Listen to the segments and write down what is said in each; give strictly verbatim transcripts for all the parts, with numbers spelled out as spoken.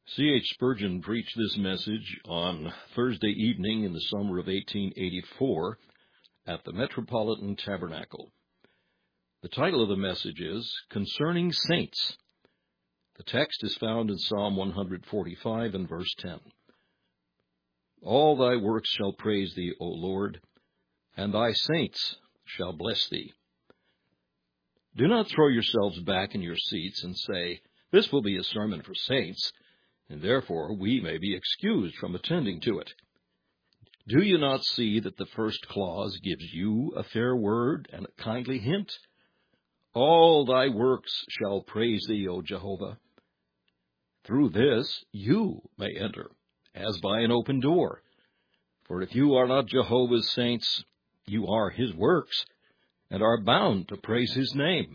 C H Spurgeon preached this message on Thursday evening in the summer of eighteen eighty-four at the Metropolitan Tabernacle. The title of the message is Concerning Saints. The text is found in Psalm one forty-five and verse ten. All thy works shall praise thee, O Lord, and thy saints shall bless thee. Do not throw yourselves back in your seats and say, this will be a sermon for saints, and therefore we may be excused from attending to it. Do you not see that the first clause gives you a fair word and a kindly hint? All thy works shall praise thee, O Jehovah. Through this you may enter, as by an open door. For if you are not Jehovah's saints, you are his works, and are bound to praise his name.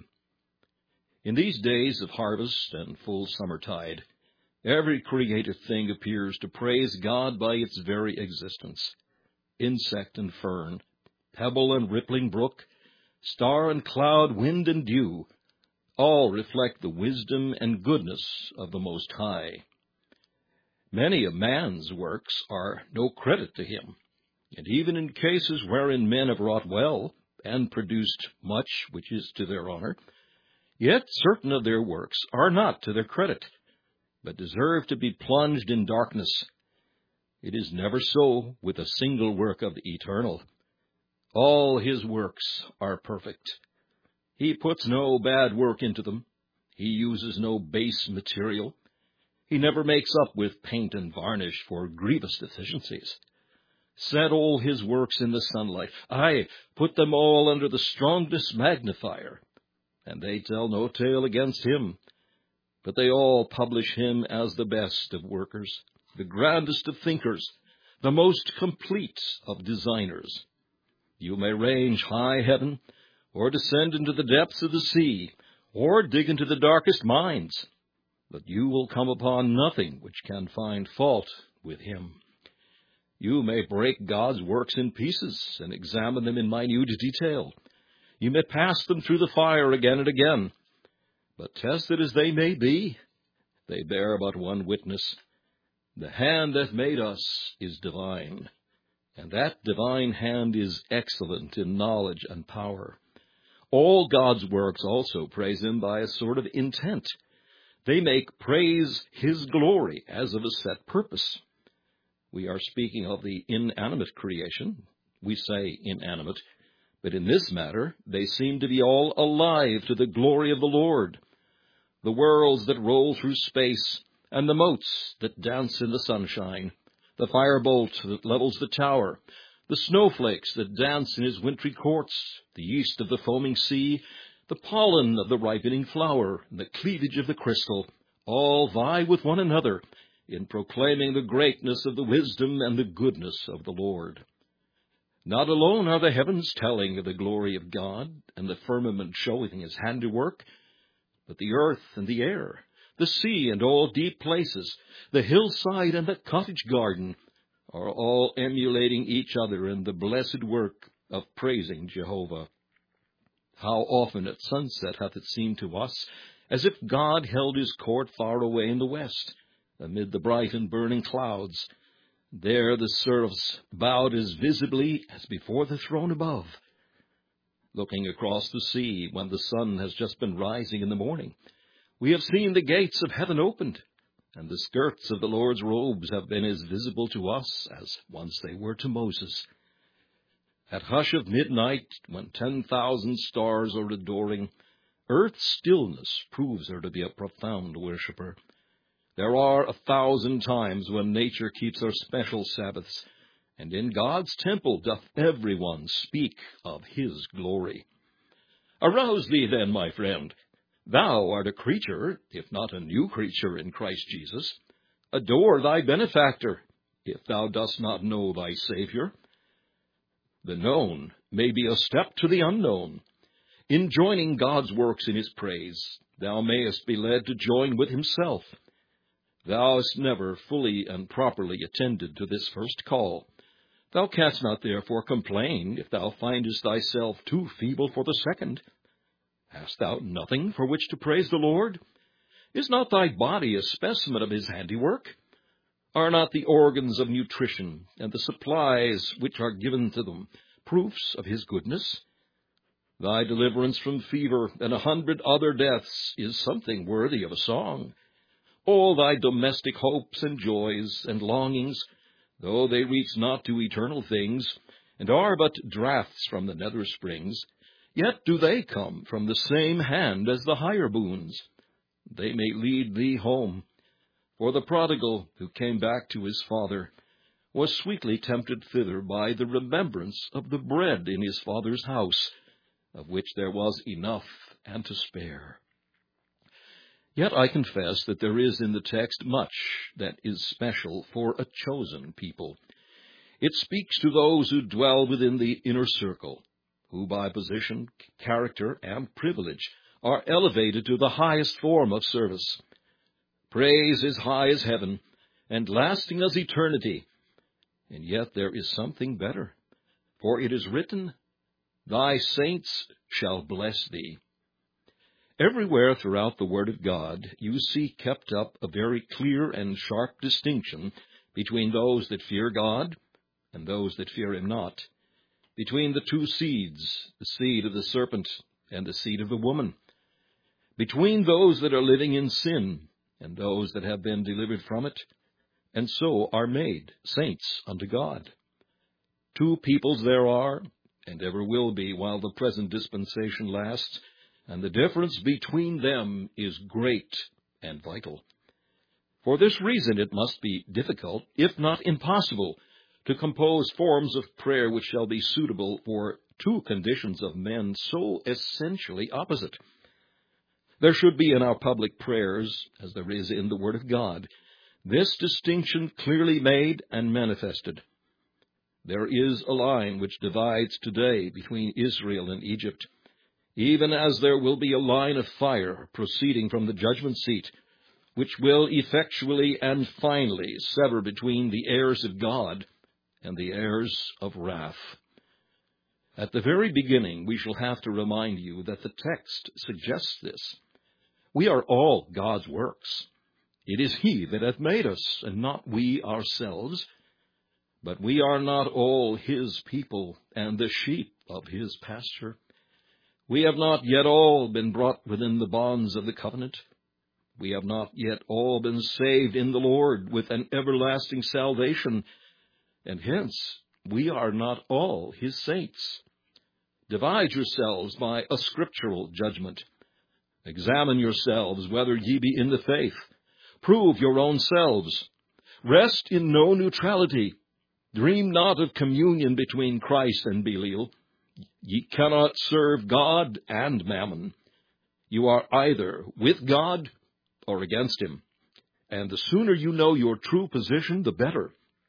In these days of harvest and full summertide, every created thing appears to praise God by its very existence. Insect and fern, pebble and rippling brook, star and cloud, wind and dew, all reflect the wisdom and goodness of the Most High. Many of man's works are no credit to him, and even in cases wherein men have wrought well and produced much which is to their honor, yet certain of their works are not to their credit, but deserve to be plunged in darkness. It is never so with a single work of the Eternal. All his works are perfect. He puts no bad work into them. He uses no base material. He never makes up with paint and varnish for grievous deficiencies. Set all his works in the sunlight. Aye, put them all under the strongest magnifier, and they tell no tale against him. But they all publish him as the best of workers, the grandest of thinkers, the most complete of designers. You may range high heaven, or descend into the depths of the sea, or dig into the darkest mines, but you will come upon nothing which can find fault with him. You may break God's works in pieces and examine them in minute detail. You may pass them through the fire again and again. But tested as they may be, they bear but one witness. The hand that made us is divine, and that divine hand is excellent in knowledge and power. All God's works also praise him by a sort of intent. They make praise his glory as of a set purpose. We are speaking of the inanimate creation. We say inanimate, but in this matter they seem to be all alive to the glory of the Lord. The worlds that roll through space, and the motes that dance in the sunshine, the firebolt that levels the tower, the snowflakes that dance in his wintry courts, the yeast of the foaming sea, the pollen of the ripening flower, and the cleavage of the crystal, all vie with one another in proclaiming the greatness of the wisdom and the goodness of the Lord. Not alone are the heavens telling of the glory of God, and the firmament showing his handiwork, but the earth and the air, the sea and all deep places, the hillside and the cottage garden, are all emulating each other in the blessed work of praising Jehovah. How often at sunset hath it seemed to us as if God held his court far away in the west, amid the bright and burning clouds. There the seraphs bowed as visibly as before the throne above. Looking across the sea when the sun has just been rising in the morning, we have seen the gates of heaven opened, and the skirts of the Lord's robes have been as visible to us as once they were to Moses. At hush of midnight, when ten thousand stars are adoring, earth's stillness proves her to be a profound worshipper. There are a thousand times when nature keeps her special Sabbaths, and in God's temple doth every one speak of his glory. Arouse thee then, my friend. Thou art a creature, if not a new creature in Christ Jesus. Adore thy benefactor, if thou dost not know thy Savior. The known may be a step to the unknown. In joining God's works in his praise, thou mayest be led to join with himself. Thou hast never fully and properly attended to this first call. Thou canst not therefore complain if thou findest thyself too feeble for the second. Hast thou nothing for which to praise the Lord? Is not thy body a specimen of his handiwork? Are not the organs of nutrition and the supplies which are given to them proofs of his goodness? Thy deliverance from fever and a hundred other deaths is something worthy of a song. All thy domestic hopes and joys and longings, though they reach not to eternal things, and are but draughts from the nether springs, yet do they come from the same hand as the higher boons. They may lead thee home. For the prodigal who came back to his father was sweetly tempted thither by the remembrance of the bread in his father's house, of which there was enough and to spare. Yet I confess that there is in the text much that is special for a chosen people. It speaks to those who dwell within the inner circle, who by position, character, and privilege are elevated to the highest form of service. Praise is high as heaven, and lasting as eternity. And yet there is something better, for it is written, Thy saints shall bless thee. Everywhere throughout the Word of God, you see kept up a very clear and sharp distinction between those that fear God and those that fear him not, between the two seeds, the seed of the serpent and the seed of the woman, between those that are living in sin and those that have been delivered from it, and so are made saints unto God. Two peoples there are, and ever will be while the present dispensation lasts, and the difference between them is great and vital. For this reason it must be difficult, if not impossible, to compose forms of prayer which shall be suitable for two conditions of men so essentially opposite. There should be in our public prayers, as there is in the Word of God, this distinction clearly made and manifested. There is a line which divides today between Israel and Egypt, even as there will be a line of fire proceeding from the judgment seat, which will effectually and finally sever between the heirs of God and the heirs of wrath. At the very beginning, we shall have to remind you that the text suggests this. We are all God's works. It is He that hath made us, and not we ourselves. But we are not all His people, and the sheep of His pasture. We have not yet all been brought within the bonds of the covenant. We have not yet all been saved in the Lord with an everlasting salvation, and hence we are not all His saints. Divide yourselves by a scriptural judgment. Examine yourselves whether ye be in the faith. Prove your own selves. Rest in no neutrality. Dream not of communion between Christ and Belial. Ye cannot serve God and mammon. You are either with God or against Him, and the sooner you know your true position, the better.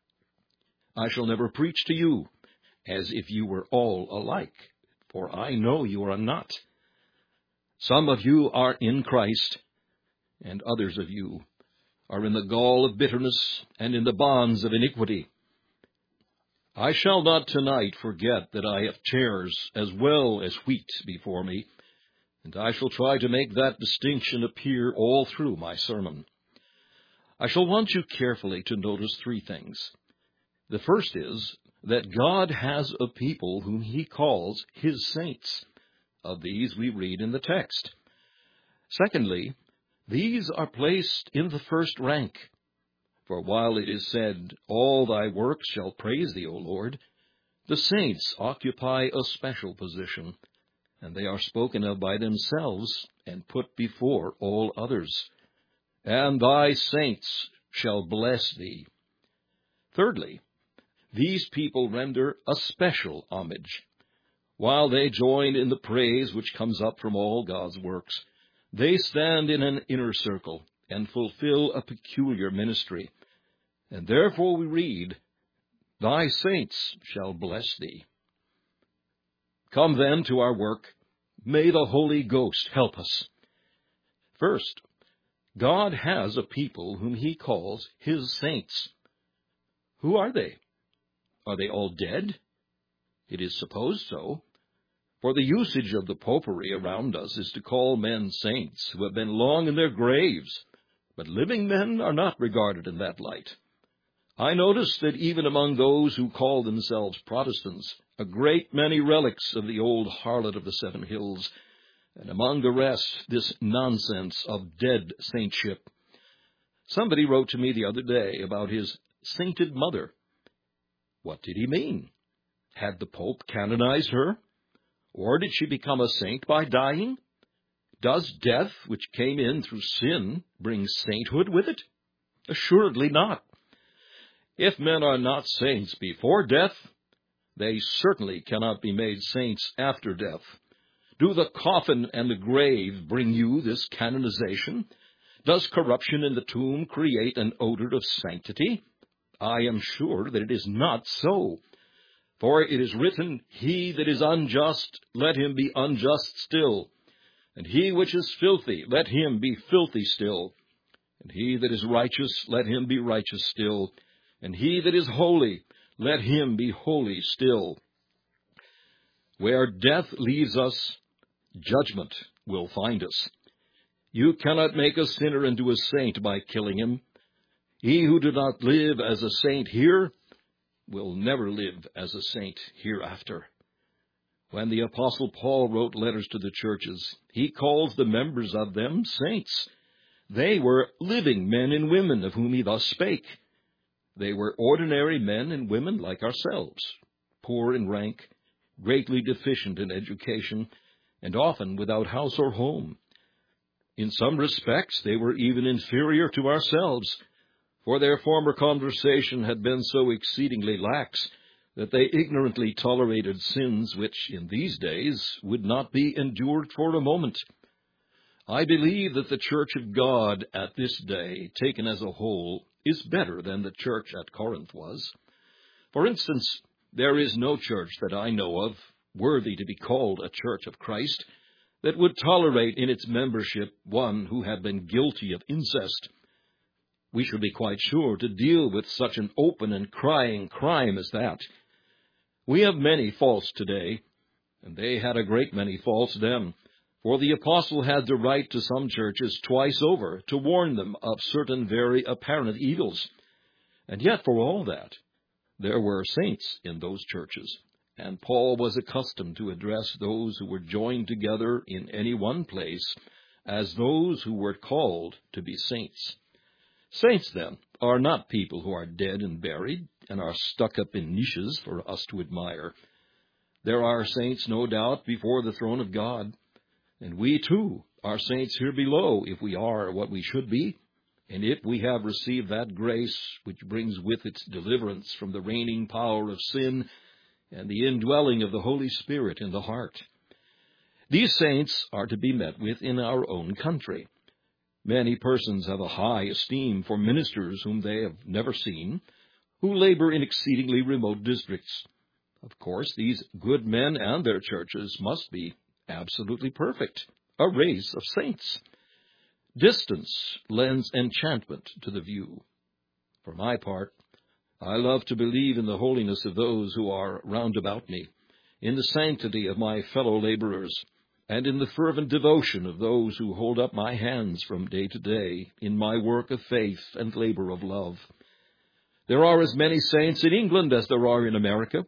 I shall never preach to you as if you were all alike, for I know you are not. Some of you are in Christ, and others of you are in the gall of bitterness and in the bonds of iniquity. I shall not tonight forget that I have chairs as well as wheat before me, and I shall try to make that distinction appear all through my sermon. I shall want you carefully to notice three things. The first is that God has a people whom He calls His saints. Of these we read in the text. Secondly, these are placed in the first rank. For while it is said, All thy works shall praise thee, O Lord, the saints occupy a special position, and they are spoken of by themselves and put before all others. And thy saints shall bless thee. Thirdly, these people render a special homage. While they join in the praise which comes up from all God's works, they stand in an inner circle and fulfill a peculiar ministry. And therefore we read, Thy saints shall bless thee. Come then to our work. May the Holy Ghost help us. First, God has a people whom He calls His saints. Who are they? Are they all dead? It is supposed so. For the usage of the popery around us is to call men saints who have been long in their graves, but living men are not regarded in that light. I notice that even among those who call themselves Protestants, a great many relics of the old harlot of the Seven Hills, and among the rest, this nonsense of dead saintship. Somebody wrote to me the other day about his sainted mother. What did he mean? Had the Pope canonized her? Or did she become a saint by dying? Does death, which came in through sin, bring sainthood with it? Assuredly not. If men are not saints before death, they certainly cannot be made saints after death. Do the coffin and the grave bring you this canonization? Does corruption in the tomb create an odor of sanctity? I am sure that it is not so. For it is written, He that is unjust, let him be unjust still. And he which is filthy, let him be filthy still. And he that is righteous, let him be righteous still. And he that is holy, let him be holy still. Where death leaves us, judgment will find us. You cannot make a sinner into a saint by killing him. He who did not live as a saint here will never live as a saint hereafter. When the Apostle Paul wrote letters to the churches, he calls the members of them saints. They were living men and women of whom he thus spake. They were ordinary men and women like ourselves, poor in rank, greatly deficient in education, and often without house or home. In some respects, they were even inferior to ourselves, for their former conversation had been so exceedingly lax that they ignorantly tolerated sins which, in these days, would not be endured for a moment. I believe that the Church of God at this day, taken as a whole, is better than the church at Corinth was. For instance, there is no church that I know of, worthy to be called a church of Christ, that would tolerate in its membership one who had been guilty of incest. We should be quite sure to deal with such an open and crying crime as that. We have many faults today, and they had a great many faults then, for the apostle had to write to some churches twice over to warn them of certain very apparent evils. And yet, for all that, there were saints in those churches, and Paul was accustomed to address those who were joined together in any one place as those who were called to be saints. Saints, then, are not people who are dead and buried and are stuck up in niches for us to admire. There are saints, no doubt, before the throne of God, and we, too, are saints here below if we are what we should be, and if we have received that grace which brings with its deliverance from the reigning power of sin and the indwelling of the Holy Spirit in the heart. These saints are to be met with in our own country. Many persons have a high esteem for ministers whom they have never seen, who labor in exceedingly remote districts. Of course, these good men and their churches must be absolutely perfect, a race of saints. Distance lends enchantment to the view. For my part, I love to believe in the holiness of those who are round about me, in the sanctity of my fellow laborers, and in the fervent devotion of those who hold up my hands from day to day in my work of faith and labor of love. There are as many saints in England as there are in America.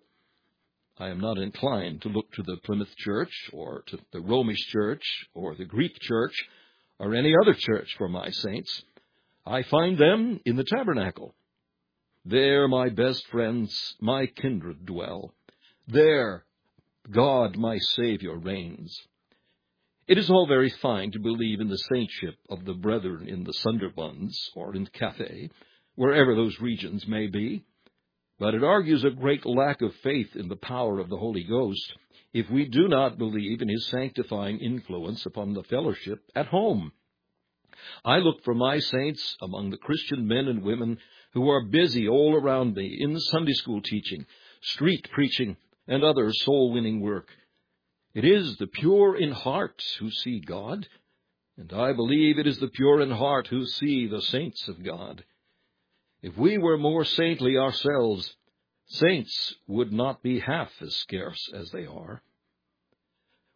I am not inclined to look to the Plymouth Church, or to the Romish Church, or the Greek Church, or any other church for my saints. I find them in the tabernacle. There my best friends, my kindred dwell. There God my Savior reigns. It is all very fine to believe in the saintship of the brethren in the Sunderbunds or in Cathay, wherever those regions may be, but it argues a great lack of faith in the power of the Holy Ghost if we do not believe in his sanctifying influence upon the fellowship at home. I look for my saints among the Christian men and women who are busy all around me in Sunday school teaching, street preaching, and other soul-winning work. It is the pure in heart who see God, and I believe it is the pure in heart who see the saints of God. If we were more saintly ourselves, saints would not be half as scarce as they are.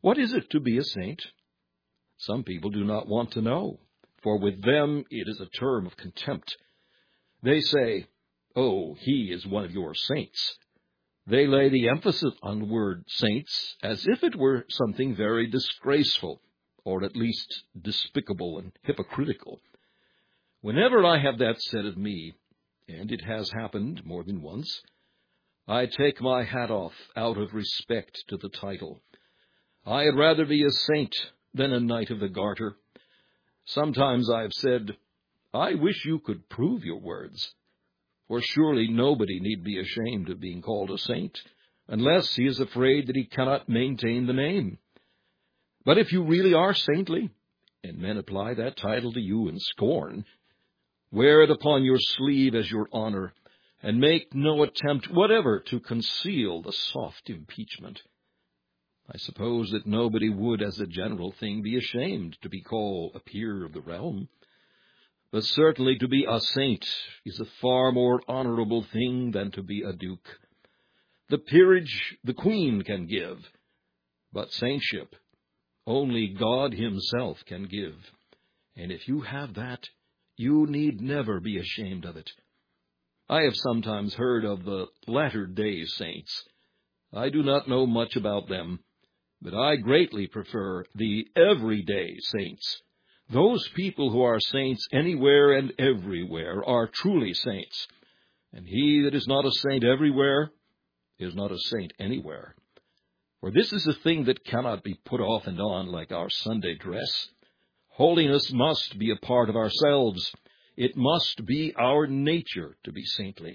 What is it to be a saint? Some people do not want to know, for with them it is a term of contempt. They say, "Oh, he is one of your saints." They lay the emphasis on the word saints as if it were something very disgraceful, or at least despicable and hypocritical. Whenever I have that said of me, and it has happened more than once, I take my hat off out of respect to the title. I had rather be a saint than a Knight of the Garter. Sometimes I have said, I wish you could prove your words, for surely nobody need be ashamed of being called a saint, unless he is afraid that he cannot maintain the name. But if you really are saintly, and men apply that title to you in scorn, wear it upon your sleeve as your honor, and make no attempt whatever to conceal the soft impeachment. I suppose that nobody would, as a general thing, be ashamed to be called a peer of the realm. But certainly to be a saint is a far more honorable thing than to be a duke. The peerage the queen can give, but saintship only God himself can give. And if you have that, you need never be ashamed of it. I have sometimes heard of the latter-day saints. I do not know much about them, but I greatly prefer the everyday saints. Those people who are saints anywhere and everywhere are truly saints, and he that is not a saint everywhere is not a saint anywhere. For this is a thing that cannot be put off and on like our Sunday dress. Holiness must be a part of ourselves. It must be our nature to be saintly.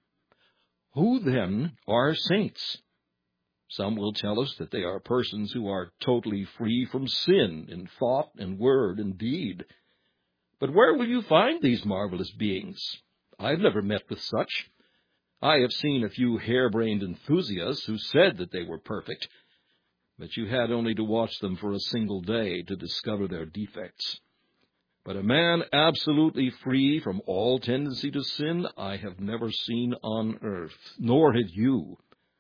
Who then are saints? Some will tell us that they are persons who are totally free from sin in thought and word and deed. But where will you find these marvelous beings? I have never met with such. I have seen a few harebrained enthusiasts who said that they were perfect, but you had only to watch them for a single day to discover their defects. But a man absolutely free from all tendency to sin I have never seen on earth, nor had you.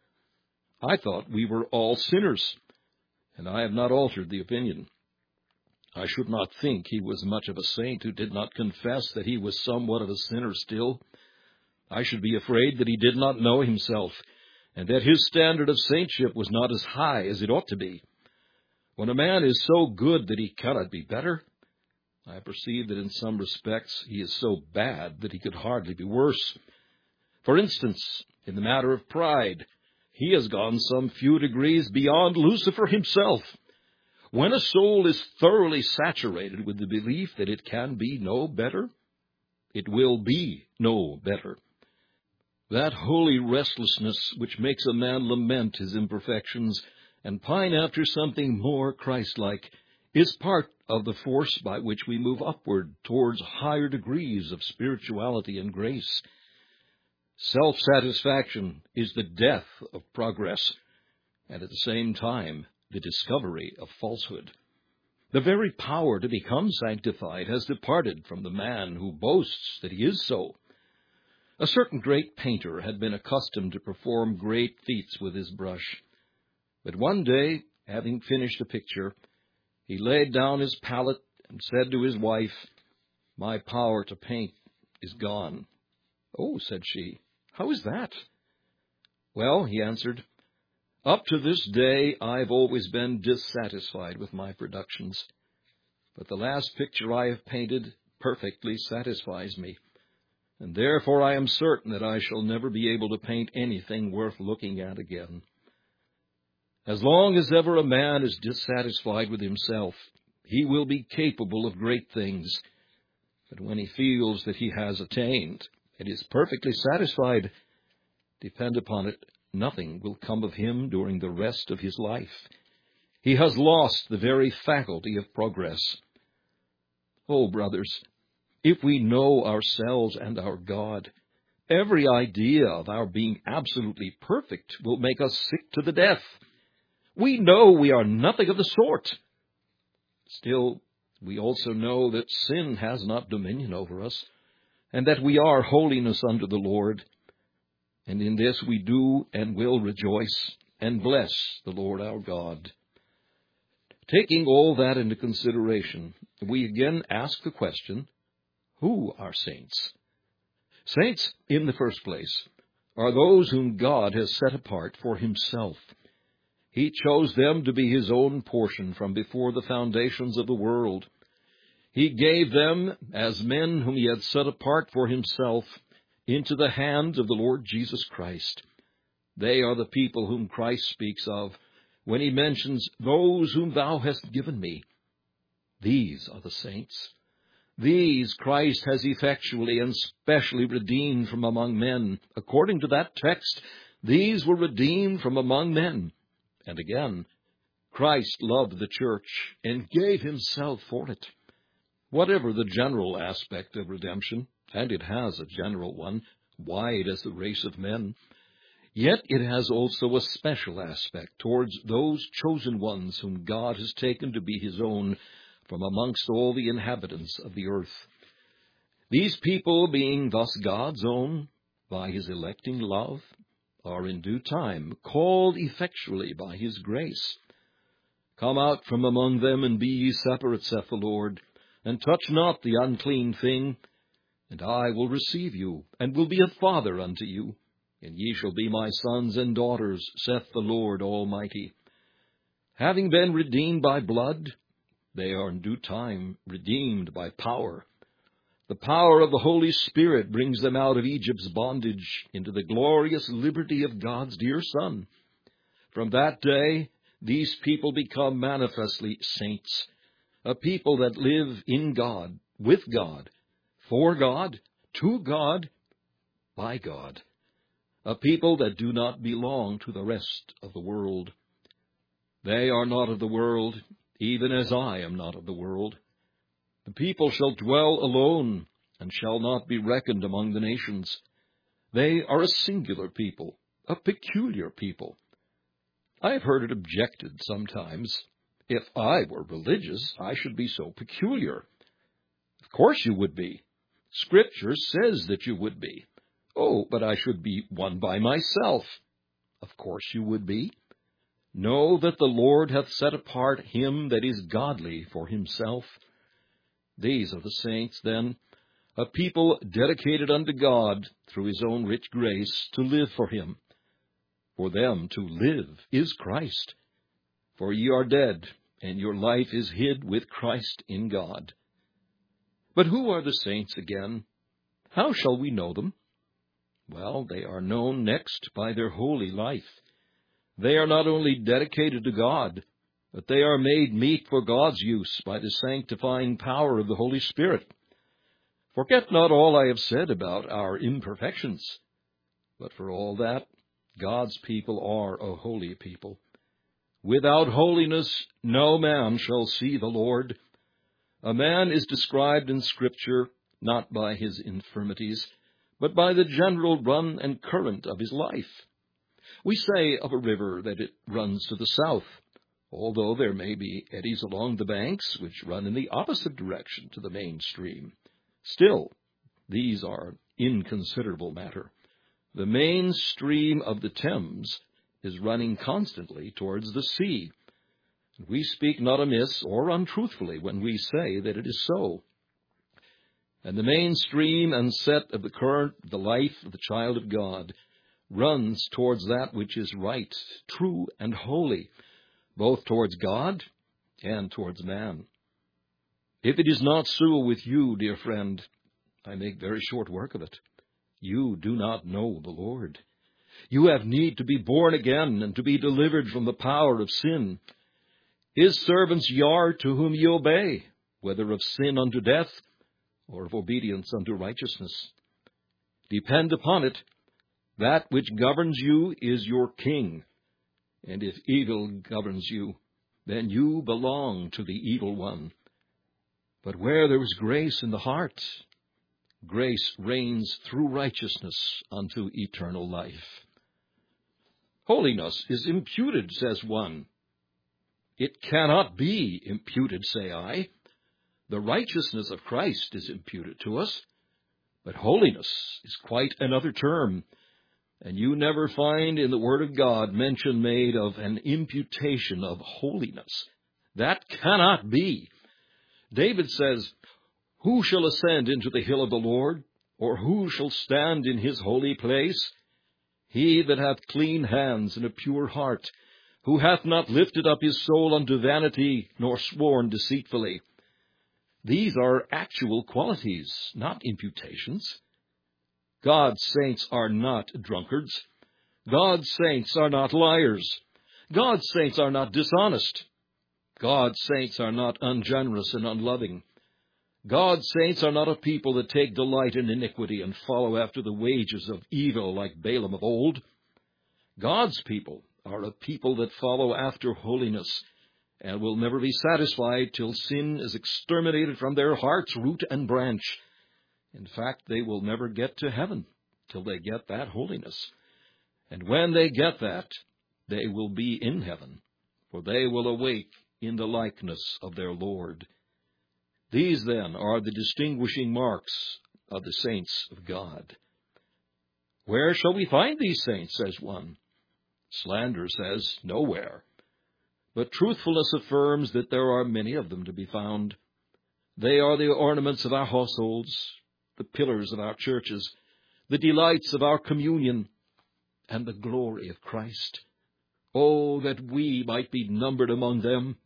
I thought we were all sinners, and I have not altered the opinion. I should not think he was much of a saint who did not confess that he was somewhat of a sinner still. I should be afraid that he did not know himself, and that his standard of saintship was not as high as it ought to be. When a man is so good that he cannot be better, I perceive that in some respects he is so bad that he could hardly be worse. For instance, in the matter of pride, he has gone some few degrees beyond Lucifer himself. When a soul is thoroughly saturated with the belief that it can be no better, it will be no better. That holy restlessness which makes a man lament his imperfections and pine after something more Christ-like is part of the force by which we move upward towards higher degrees of spirituality and grace. Self-satisfaction is the death of progress, and at the same time, the discovery of falsehood. The very power to become sanctified has departed from the man who boasts that he is so. A certain great painter had been accustomed to perform great feats with his brush. But one day, having finished a picture, he laid down his palette and said to his wife, "My power to paint is gone." "Oh," said she, "how is that?" "Well," he answered, "up to this day I've always been dissatisfied with my productions. But the last picture I have painted perfectly satisfies me, and therefore I am certain that I shall never be able to paint anything worth looking at again." As long as ever a man is dissatisfied with himself, he will be capable of great things. But when he feels that he has attained and is perfectly satisfied, depend upon it, nothing will come of him during the rest of his life. He has lost the very faculty of progress. Oh, brothers, if we know ourselves and our God, every idea of our being absolutely perfect will make us sick to the death. We know we are nothing of the sort. Still, we also know that sin has not dominion over us, and that we are holiness unto the Lord. And in this we do and will rejoice and bless the Lord our God. Taking all that into consideration, we again ask the question, who are saints? Saints, in the first place, are those whom God has set apart for himself. He chose them to be his own portion from before the foundations of the world. He gave them, as men whom he had set apart for himself, into the hand of the Lord Jesus Christ. They are the people whom Christ speaks of when he mentions, those whom thou hast given me. These are the saints. These Christ has effectually and specially redeemed from among men. According to that text, these were redeemed from among men. And again, Christ loved the church and gave himself for it. Whatever the general aspect of redemption, and it has a general one, wide as the race of men, yet it has also a special aspect towards those chosen ones whom God has taken to be his own from amongst all the inhabitants of the earth. These people, being thus God's own by his electing love, are in due time called effectually by his grace. Come out from among them, and be ye separate, saith the Lord, and touch not the unclean thing, and I will receive you, and will be a father unto you, and ye shall be my sons and daughters, saith the Lord Almighty. Having been redeemed by blood, they are in due time redeemed by power. The power of the Holy Spirit brings them out of Egypt's bondage into the glorious liberty of God's dear Son. From that day, these people become manifestly saints, a people that live in God, with God, for God, to God, by God, a people that do not belong to the rest of the world. They are not of the world, even as I am not of the world. The people shall dwell alone, and shall not be reckoned among the nations. They are a singular people, a peculiar people. I have heard it objected sometimes, if I were religious, I should be so peculiar. Of course you would be. Scripture says that you would be. Oh, but I should be one by myself. Of course you would be. Know that the Lord hath set apart him that is godly for himself. These are the saints, then, a people dedicated unto God through his own rich grace to live for him. For them to live is Christ. For ye are dead, and your life is hid with Christ in God. But who are the saints again? How shall we know them? Well, they are known next by their holy life. They are not only dedicated to God, but they are made meet for God's use by the sanctifying power of the Holy Spirit. Forget not all I have said about our imperfections, but for all that, God's people are a holy people. Without holiness no man shall see the Lord. A man is described in Scripture not by his infirmities, but by the general run and current of his life. We say of a river that it runs to the south, although there may be eddies along the banks which run in the opposite direction to the main stream. Still, these are inconsiderable matter. The main stream of the Thames is running constantly towards the sea. We speak not amiss or untruthfully when we say that it is so. And the main stream and set of the current of the life of the child of God runs towards that which is right, true, and holy, both towards God and towards man. If it is not so with you, dear friend, I make very short work of it. You do not know the Lord. You have need to be born again and to be delivered from the power of sin. His servants ye are to whom ye obey, whether of sin unto death or of obedience unto righteousness. Depend upon it, that which governs you is your king, and if evil governs you, then you belong to the evil one. But where there is grace in the heart, grace reigns through righteousness unto eternal life. Holiness is imputed, says one. It cannot be imputed, say I. The righteousness of Christ is imputed to us, but holiness is quite another term, and you never find in the Word of God mention made of an imputation of holiness. That cannot be. David says, "Who shall ascend into the hill of the Lord? Or who shall stand in his holy place? He that hath clean hands and a pure heart, who hath not lifted up his soul unto vanity, nor sworn deceitfully." These are actual qualities, not imputations. God's saints are not drunkards. God's saints are not liars. God's saints are not dishonest. God's saints are not ungenerous and unloving. God's saints are not a people that take delight in iniquity and follow after the wages of evil like Balaam of old. God's people are a people that follow after holiness and will never be satisfied till sin is exterminated from their hearts, root and branch. In fact, they will never get to heaven till they get that holiness. And when they get that, they will be in heaven, for they will awake in the likeness of their Lord. These, then, are the distinguishing marks of the saints of God. Where shall we find these saints, says one. Slander says, nowhere. But truthfulness affirms that there are many of them to be found. They are the ornaments of our households, the pillars of our churches, the delights of our communion, and the glory of Christ. Oh, that we might be numbered among them.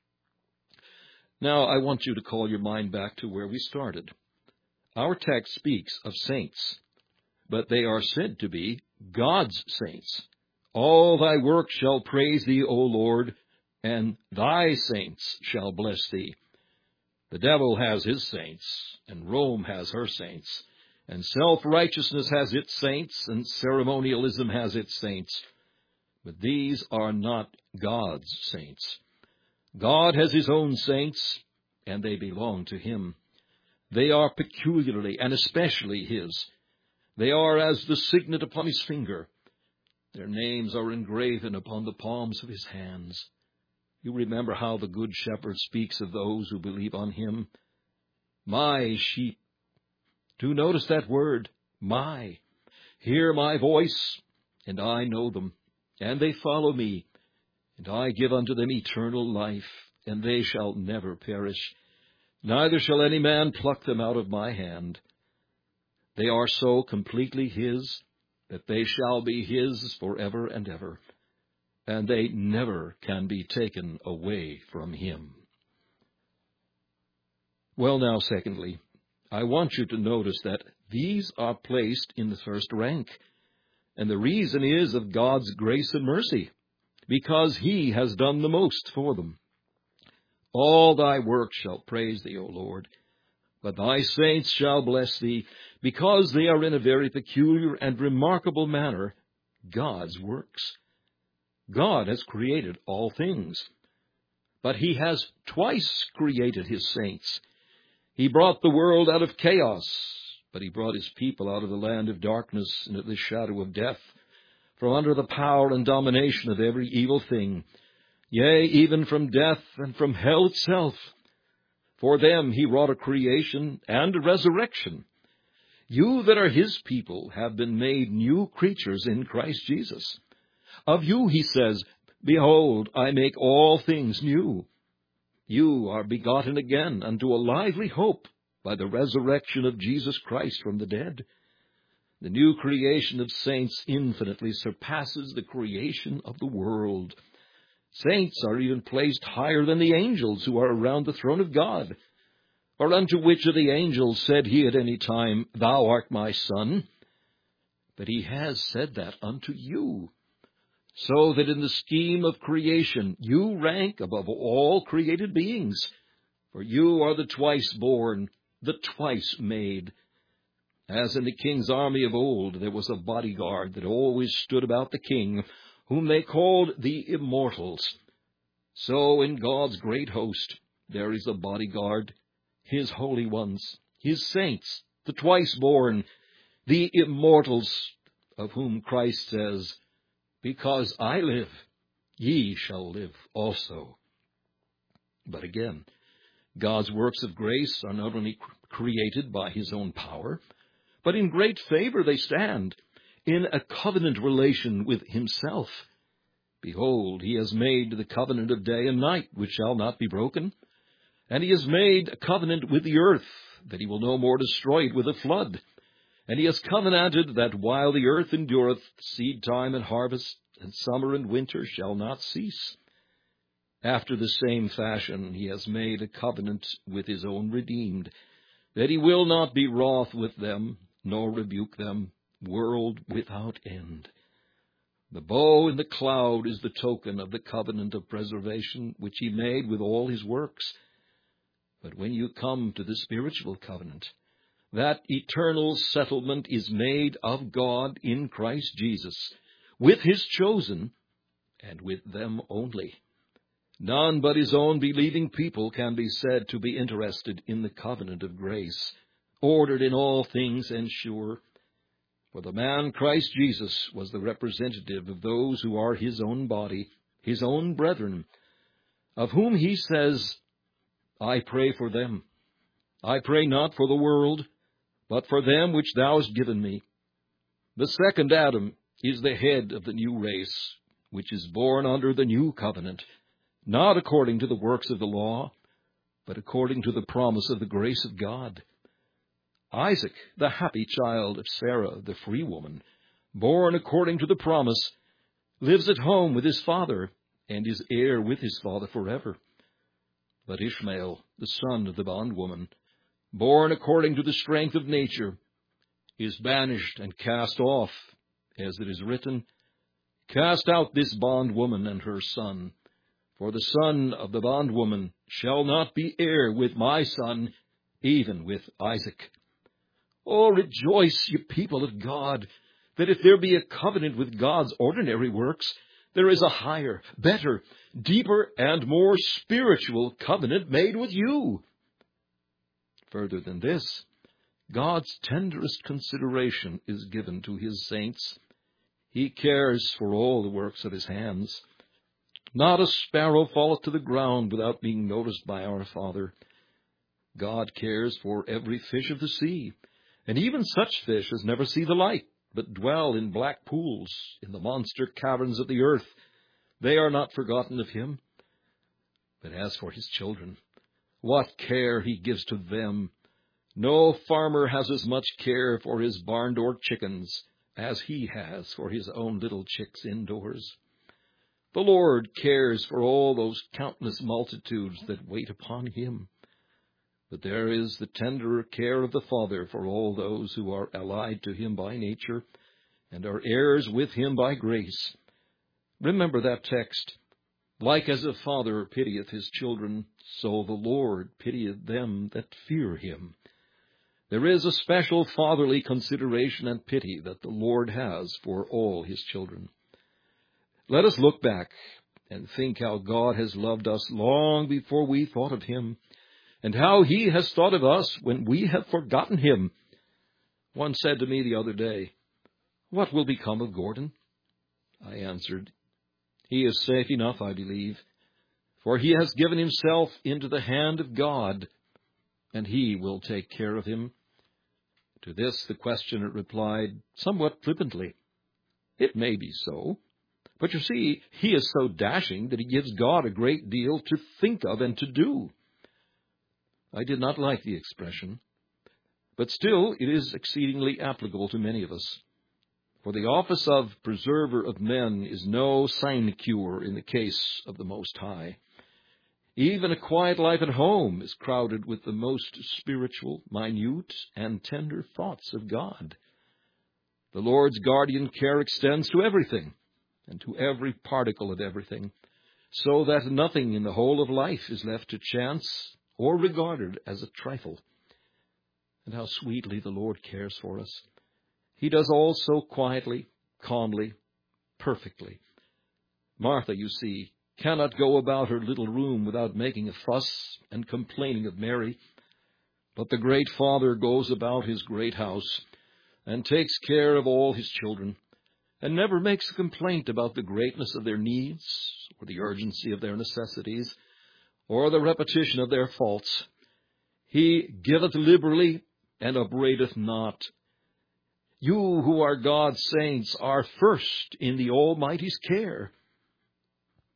Now, I want you to call your mind back to where we started. Our text speaks of saints, but they are said to be God's saints. All thy works shall praise thee, O Lord, and thy saints shall bless thee. The devil has his saints, and Rome has her saints, and self-righteousness has its saints, and ceremonialism has its saints. But these are not God's saints. God has his own saints, and they belong to him. They are peculiarly and especially his. They are as the signet upon his finger. Their names are engraven upon the palms of his hands. You remember how the Good Shepherd speaks of those who believe on him. My sheep. Do notice that word, my. Hear my voice, and I know them, and they follow me. And I give unto them eternal life, and they shall never perish. Neither shall any man pluck them out of my hand. They are so completely his, that they shall be his forever and ever, and they never can be taken away from him. Well, now, secondly, I want you to notice that these are placed in the first rank, and the reason is of God's grace and mercy, because he has done the most for them. All thy works shall praise thee, O Lord, but thy saints shall bless thee, because they are in a very peculiar and remarkable manner God's works. God has created all things, but he has twice created his saints. He brought the world out of chaos, but he brought his people out of the land of darkness and of the shadow of death, from under the power and domination of every evil thing, yea, even from death and from hell itself. For them he wrought a creation and a resurrection. You that are his people have been made new creatures in Christ Jesus. Of you, he says, behold, I make all things new. You are begotten again unto a lively hope by the resurrection of Jesus Christ from the dead. The new creation of saints infinitely surpasses the creation of the world. Saints are even placed higher than the angels who are around the throne of God. For unto which of the angels said he at any time, Thou art my son? But he has said that unto you, so that in the scheme of creation you rank above all created beings. For you are the twice born, the twice made. As in the king's army of old, there was a bodyguard that always stood about the king, whom they called the immortals. So in God's great host there is a bodyguard, his holy ones, his saints, the twice born, the immortals, of whom Christ says, Because I live, ye shall live also. But again, God's works of grace are not only created by his own power, but in great favor they stand, in a covenant relation with himself, Behold, he has made the covenant of day and night, which shall not be broken. And he has made a covenant with the earth, that he will no more destroy it with a flood. And he has covenanted that while the earth endureth, seed time and harvest, and summer and winter shall not cease. After the same fashion he has made a covenant with his own redeemed, that he will not be wroth with them, nor rebuke them, world without end. The bow in the cloud is the token of the covenant of preservation, which he made with all his works. But when you come to the spiritual covenant, that eternal settlement is made of God in Christ Jesus, with his chosen, and with them only. None but his own believing people can be said to be interested in the covenant of grace, ordered in all things and sure. For the man Christ Jesus was the representative of those who are his own body, his own brethren, of whom he says, I pray for them. I pray not for the world, but for them which thou hast given me. The second Adam is the head of the new race, which is born under the new covenant, not according to the works of the law, but according to the promise of the grace of God. Isaac, the happy child of Sarah, the free woman, born according to the promise, lives at home with his father, and is heir with his father forever. But Ishmael, the son of the bondwoman, born according to the strength of nature, is banished and cast off, as it is written, Cast out this bondwoman and her son, for the son of the bondwoman shall not be heir with my son, even with Isaac. Oh, rejoice, ye people of God, that if there be a covenant with God's ordinary works, there is a higher, better, deeper, and more spiritual covenant made with you. Further than this, God's tenderest consideration is given to his saints. He cares for all the works of his hands. Not a sparrow falleth to the ground without being noticed by our Father. God cares for every fish of the sea, and even such fish as never see the light, but dwell in black pools, in the monster caverns of the earth. They are not forgotten of him. But as for his children, what care he gives to them! No farmer has as much care for his barn-door chickens as he has for his own little chicks indoors. The Lord cares for all those countless multitudes that wait upon him. But there is the tenderer care of the Father for all those who are allied to him by nature and are heirs with him by grace. Remember that text. Like as a father pitieth his children, so the Lord pitieth them that fear him. There is a special fatherly consideration and pity that the Lord has for all his children. Let us look back and think how God has loved us long before we thought of him, and how he has thought of us when we have forgotten him. One said to me the other day, What will become of Gordon? I answered, He is safe enough, I believe, for he has given himself into the hand of God, and he will take care of him. To this the questioner replied, somewhat flippantly, It may be so. But you see, he is so dashing that he gives God a great deal to think of and to do. I did not like the expression, but still it is exceedingly applicable to many of us. For the office of preserver of men is no sinecure in the case of the Most High. Even a quiet life at home is crowded with the most spiritual, minute, and tender thoughts of God. The Lord's guardian care extends to everything, and to every particle of everything, so that nothing in the whole of life is left to chance or regarded as a trifle. And how sweetly the Lord cares for us. He does all so quietly, calmly, perfectly. Martha, you see, cannot go about her little room without making a fuss and complaining of Mary. But the great Father goes about his great house and takes care of all his children, and never makes a complaint about the greatness of their needs, or the urgency of their necessities, or the repetition of their faults. He giveth liberally, and upbraideth not. You who are God's saints are first in the Almighty's care.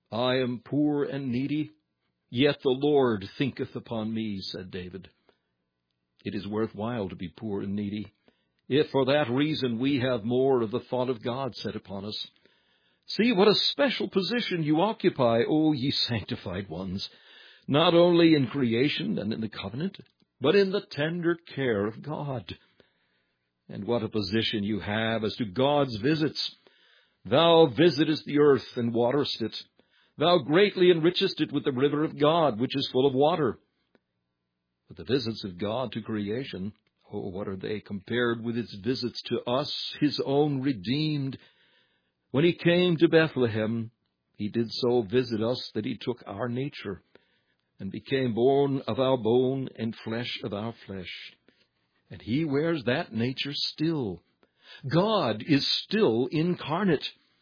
I am poor and needy, yet the Lord thinketh upon me, said David. It is worthwhile to be poor and needy, if for that reason we have more of the thought of God set upon us. See what a special position you occupy, O ye sanctified ones, not only in creation and in the covenant, but in the tender care of God. And what a position you have as to God's visits. Thou visitest the earth and waterest it. Thou greatly enrichest it with the river of God, which is full of water. But the visits of God to creation, oh, what are they compared with its visits to us, his own redeemed? When he came to Bethlehem, he did so visit us that he took our nature, and became bone of our bone and flesh of our flesh. And he wears that nature still. God is still incarnate.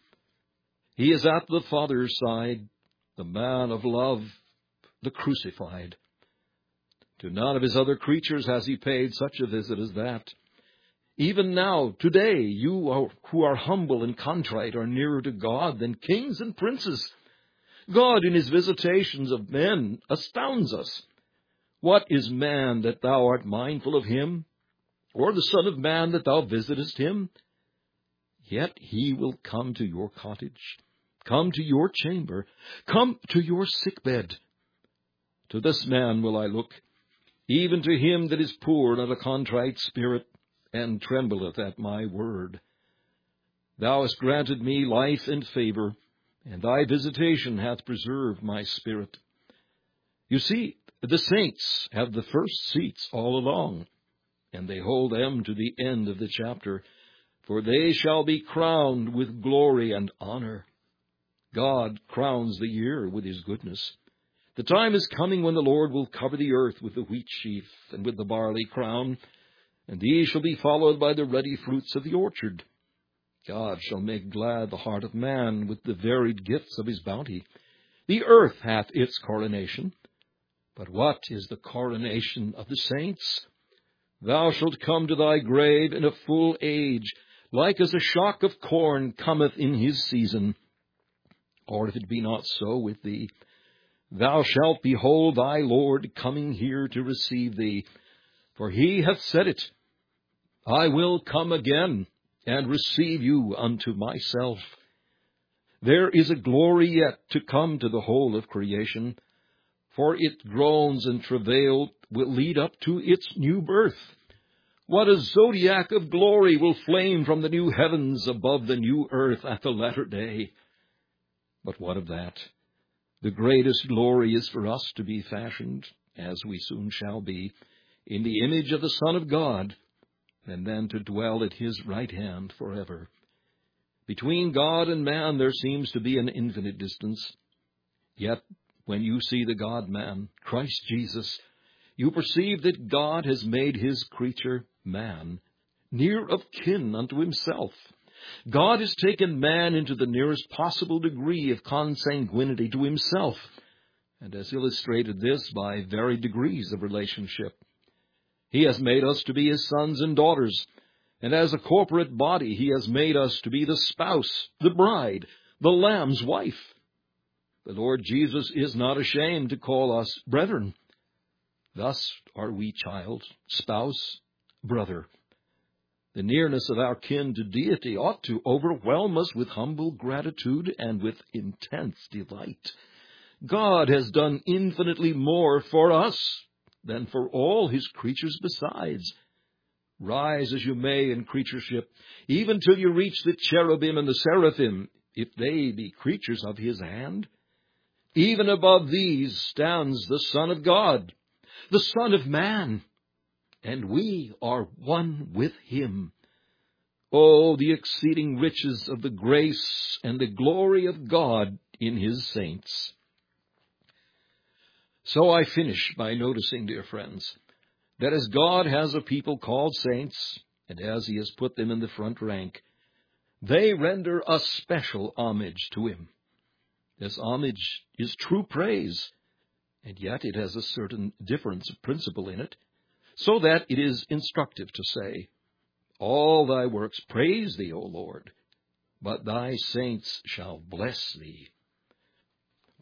He is at the Father's side, the man of love, the crucified. To none of his other creatures has he paid such a visit as that. Even now, today, you are, who are humble and contrite are nearer to God than kings and princes. God in his visitations of men astounds us. What is man that thou art mindful of him, or the Son of Man that thou visitest him? Yet he will come to your cottage, come to your chamber, come to your sick bed. To this man will I look, even to him that is poor and of a contrite spirit, and trembleth at my word. Thou hast granted me life and favor, and thy visitation hath preserved my spirit. You see, the saints have the first seats all along, and they hold them to the end of the chapter, for they shall be crowned with glory and honor. God crowns the year with his goodness. The time is coming when the Lord will cover the earth with the wheat sheaf and with the barley crown, and these shall be followed by the ruddy fruits of the orchard. God shall make glad the heart of man with the varied gifts of his bounty. The earth hath its coronation. But what is the coronation of the saints? Thou shalt come to thy grave in a full age, like as a shock of corn cometh in his season. Or if it be not so with thee, thou shalt behold thy Lord coming here to receive thee. For he hath said it, I will come again and receive you unto myself. There is a glory yet to come to the whole of creation, for it groans and travail will lead up to its new birth. What a zodiac of glory will flame from the new heavens above the new earth at the latter day. But what of that? The greatest glory is for us to be fashioned, as we soon shall be, in the image of the Son of God, and then to dwell at his right hand forever. Between God and man there seems to be an infinite distance. Yet, when you see the God-man, Christ Jesus, you perceive that God has made his creature, man, near of kin unto himself. God has taken man into the nearest possible degree of consanguinity to himself, and has illustrated this by varied degrees of relationship. He has made us to be his sons and daughters, and as a corporate body he has made us to be the spouse, the bride, the Lamb's wife. The Lord Jesus is not ashamed to call us brethren. Thus are we child, spouse, brother. The nearness of our kin to deity ought to overwhelm us with humble gratitude and with intense delight. God has done infinitely more for us than for all his creatures besides. Rise as you may in creatureship, even till you reach the cherubim and the seraphim, if they be creatures of his hand. Even above these stands the Son of God, the Son of Man, and we are one with him. Oh, the exceeding riches of the grace and the glory of God in his saints. So I finish by noticing, dear friends, that as God has a people called saints, and as he has put them in the front rank, they render a special homage to him. This homage is true praise, and yet it has a certain difference of principle in it, so that it is instructive to say, all thy works praise thee, O Lord, but thy saints shall bless thee.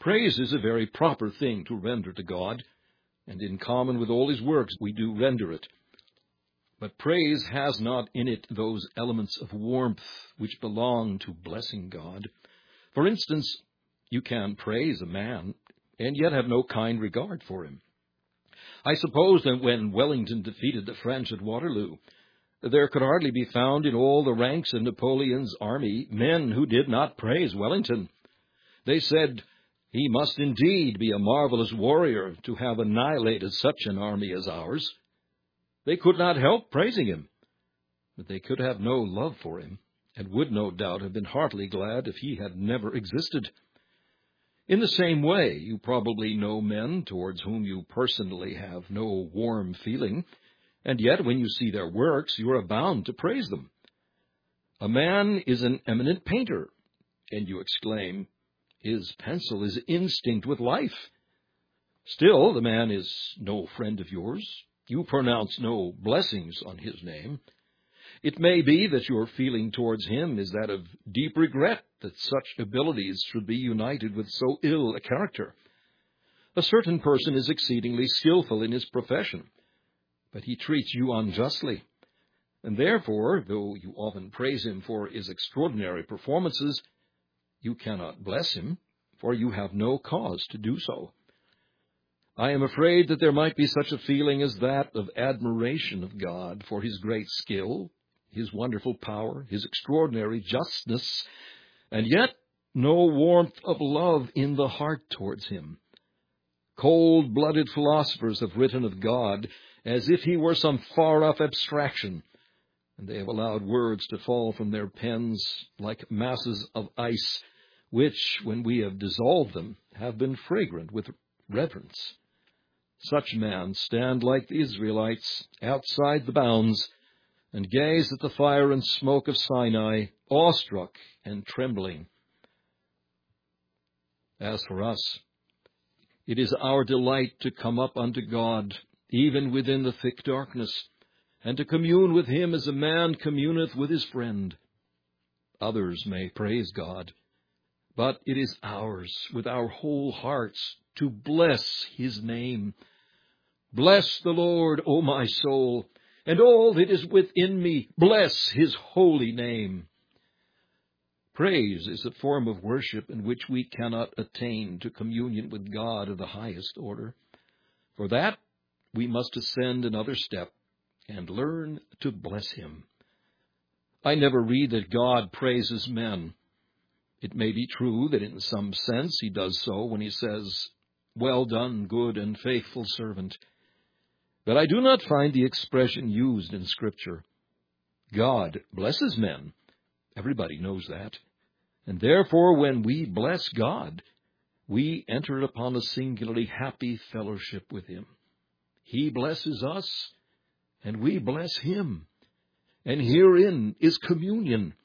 Praise is a very proper thing to render to God, and in common with all his works we do render it. But praise has not in it those elements of warmth which belong to blessing God. For instance, you can praise a man and yet have no kind regard for him. I suppose that when Wellington defeated the French at Waterloo, there could hardly be found in all the ranks of Napoleon's army men who did not praise Wellington. They said, "He must indeed be a marvelous warrior to have annihilated such an army as ours." They could not help praising him, but they could have no love for him, and would no doubt have been heartily glad if he had never existed. In the same way, you probably know men towards whom you personally have no warm feeling, and yet when you see their works, you are bound to praise them. A man is an eminent painter, and you exclaim, "His pencil is instinct with life." Still, the man is no friend of yours. You pronounce no blessings on his name. It may be that your feeling towards him is that of deep regret that such abilities should be united with so ill a character. A certain person is exceedingly skillful in his profession, but he treats you unjustly, and therefore, though you often praise him for his extraordinary performances, you cannot bless him, for you have no cause to do so. I am afraid that there might be such a feeling as that of admiration of God for his great skill, his wonderful power, his extraordinary justness, and yet no warmth of love in the heart towards him. Cold-blooded philosophers have written of God as if he were some far-off abstraction, and they have allowed words to fall from their pens like masses of ice, which, when we have dissolved them, have been fragrant with reverence. Such men stand like the Israelites outside the bounds and gaze at the fire and smoke of Sinai, awestruck and trembling. As for us, it is our delight to come up unto God, even within the thick darkness, and to commune with him as a man communeth with his friend. Others may praise God, but it is ours, with our whole hearts, to bless his name. Bless the Lord, O my soul, and all that is within me, bless his holy name. Praise is a form of worship in which we cannot attain to communion with God of the highest order. For that, we must ascend another step and learn to bless him. I never read that God praises men. It may be true that in some sense he does so when he says, "Well done, good and faithful servant." But I do not find the expression used in Scripture. God blesses men. Everybody knows that. And therefore, when we bless God, we enter upon a singularly happy fellowship with him. He blesses us, and we bless him. And herein is communion.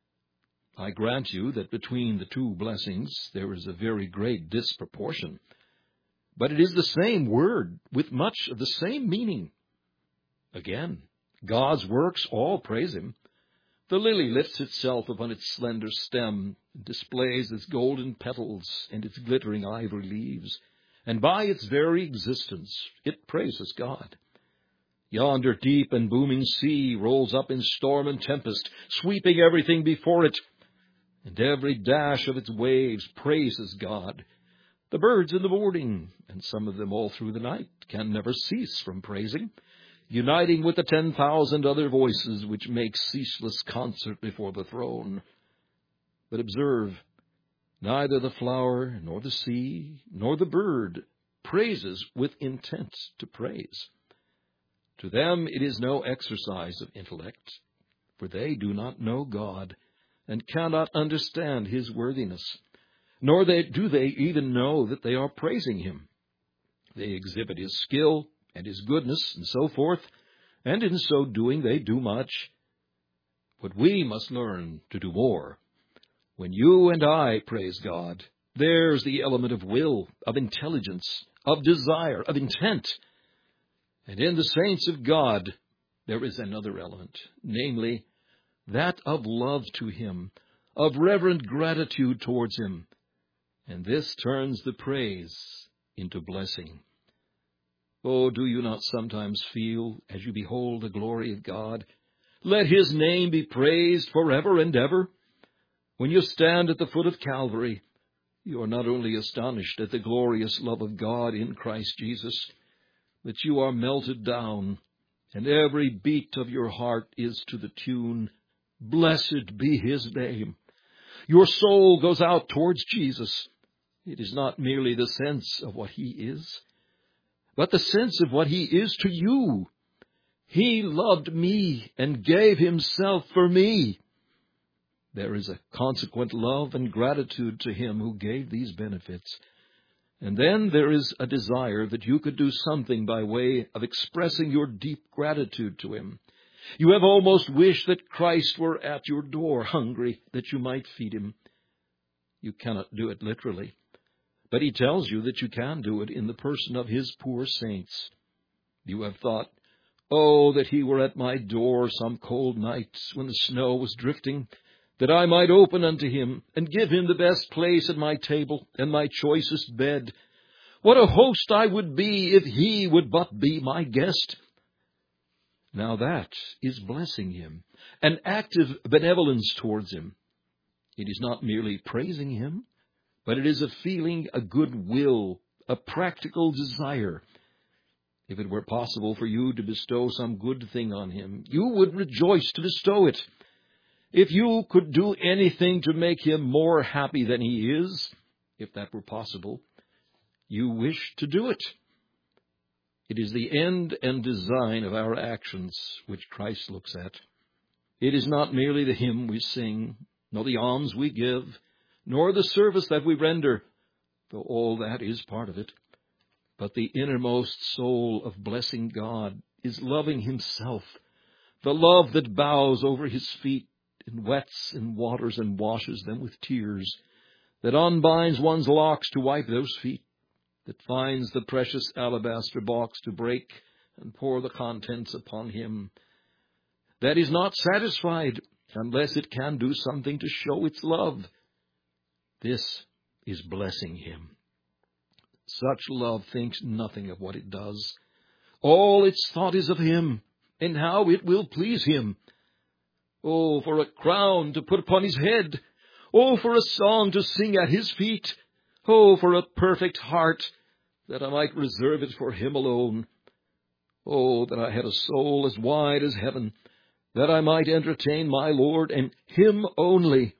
I grant you that between the two blessings there is a very great disproportion. But it is the same word with much of the same meaning. Again, God's works all praise him. The lily lifts itself upon its slender stem, and displays its golden petals and its glittering ivory leaves, and by its very existence it praises God. Yonder deep and booming sea rolls up in storm and tempest, sweeping everything before it, and every dash of its waves praises God. The birds in the morning, and some of them all through the night, can never cease from praising, uniting with the ten thousand other voices which make ceaseless concert before the throne. But observe, neither the flower, nor the sea, nor the bird praises with intent to praise. To them it is no exercise of intellect, for they do not know God, and cannot understand his worthiness. Nor they, do they even know that they are praising him. They exhibit his skill and his goodness and so forth, and in so doing they do much. But we must learn to do more. When you and I praise God, there's the element of will, of intelligence, of desire, of intent. And in the saints of God, there is another element, namely, that of love to him, of reverent gratitude towards him. And this turns the praise into blessing. Oh, do you not sometimes feel, as you behold the glory of God, let his name be praised forever and ever? When you stand at the foot of Calvary, you are not only astonished at the glorious love of God in Christ Jesus, but you are melted down, and every beat of your heart is to the tune, "Blessed be his name." Your soul goes out towards Jesus. It is not merely the sense of what he is, but the sense of what he is to you. He loved me and gave himself for me. There is a consequent love and gratitude to him who gave these benefits. And then there is a desire that you could do something by way of expressing your deep gratitude to him. You have almost wished that Christ were at your door, hungry, that you might feed him. You cannot do it literally, but he tells you that you can do it in the person of his poor saints. You have thought, "Oh, that he were at my door some cold night when the snow was drifting, that I might open unto him and give him the best place at my table and my choicest bed. What a host I would be if he would but be my guest." Now that is blessing him, an active benevolence towards him. It is not merely praising him, but it is a feeling, a good will, a practical desire. If it were possible for you to bestow some good thing on him, you would rejoice to bestow it. If you could do anything to make him more happy than he is, if that were possible, you wish to do it. It is the end and design of our actions which Christ looks at. It is not merely the hymn we sing, nor the alms we give, nor the service that we render, though all that is part of it. But the innermost soul of blessing God is loving himself, the love that bows over his feet and wets and waters and washes them with tears, that unbinds one's locks to wipe those feet, that finds the precious alabaster box to break and pour the contents upon him, that is not satisfied unless it can do something to show its love. This is blessing him. Such love thinks nothing of what it does. All its thought is of him and how it will please him. Oh, for a crown to put upon his head. Oh, for a song to sing at his feet. Oh, for a perfect heart, that I might reserve it for him alone. Oh, that I had a soul as wide as heaven, that I might entertain my Lord and him only.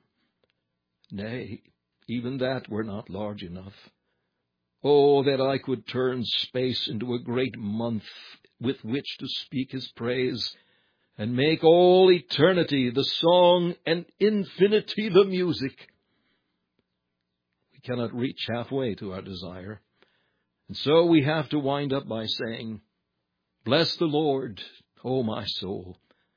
Nay, even that were not large enough. Oh, that I could turn space into a great month with which to speak his praise, and make all eternity the song and infinity the music. We cannot reach halfway to our desire, and so we have to wind up by saying, "Bless the Lord, O my soul."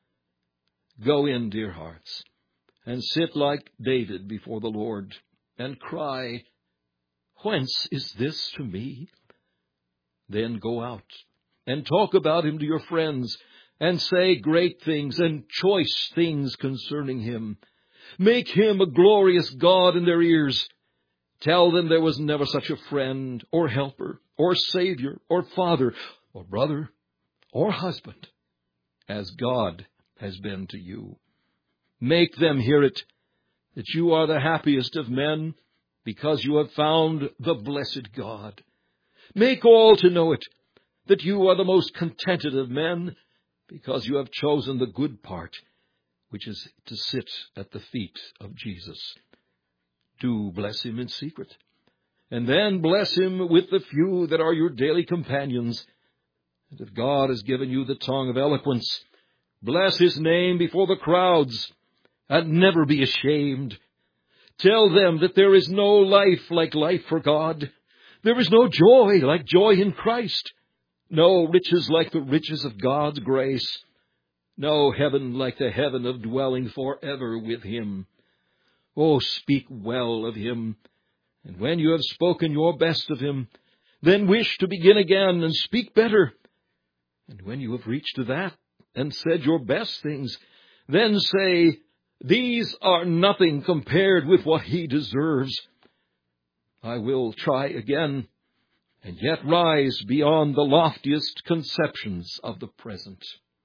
Go in, dear hearts, and sit like David before the Lord, and cry, "Whence is this to me?" Then go out and talk about him to your friends, and say great things and choice things concerning him. Make him a glorious God in their ears. Tell them there was never such a friend, or helper, or Savior, or Father, or brother, or husband, as God has been to you. Make them hear it, that you are the happiest of men, because you have found the blessed God. Make all to know it, that you are the most contented of men, because you have chosen the good part, which is to sit at the feet of Jesus. Do bless him in secret, and then bless him with the few that are your daily companions. And if God has given you the tongue of eloquence, bless his name before the crowds, and never be ashamed. Tell them that there is no life like life for God. There is no joy like joy in Christ. No riches like the riches of God's grace. No heaven like the heaven of dwelling forever with him. Oh, speak well of him. And when you have spoken your best of him, then wish to begin again and speak better. And when you have reached to that and said your best things, then say, "These are nothing compared with what he deserves." I will try again, and yet rise beyond the loftiest conceptions of the present.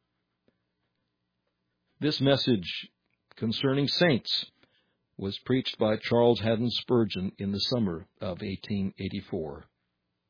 This message concerning saints was preached by Charles Haddon Spurgeon in the summer of eighteen eighty-four.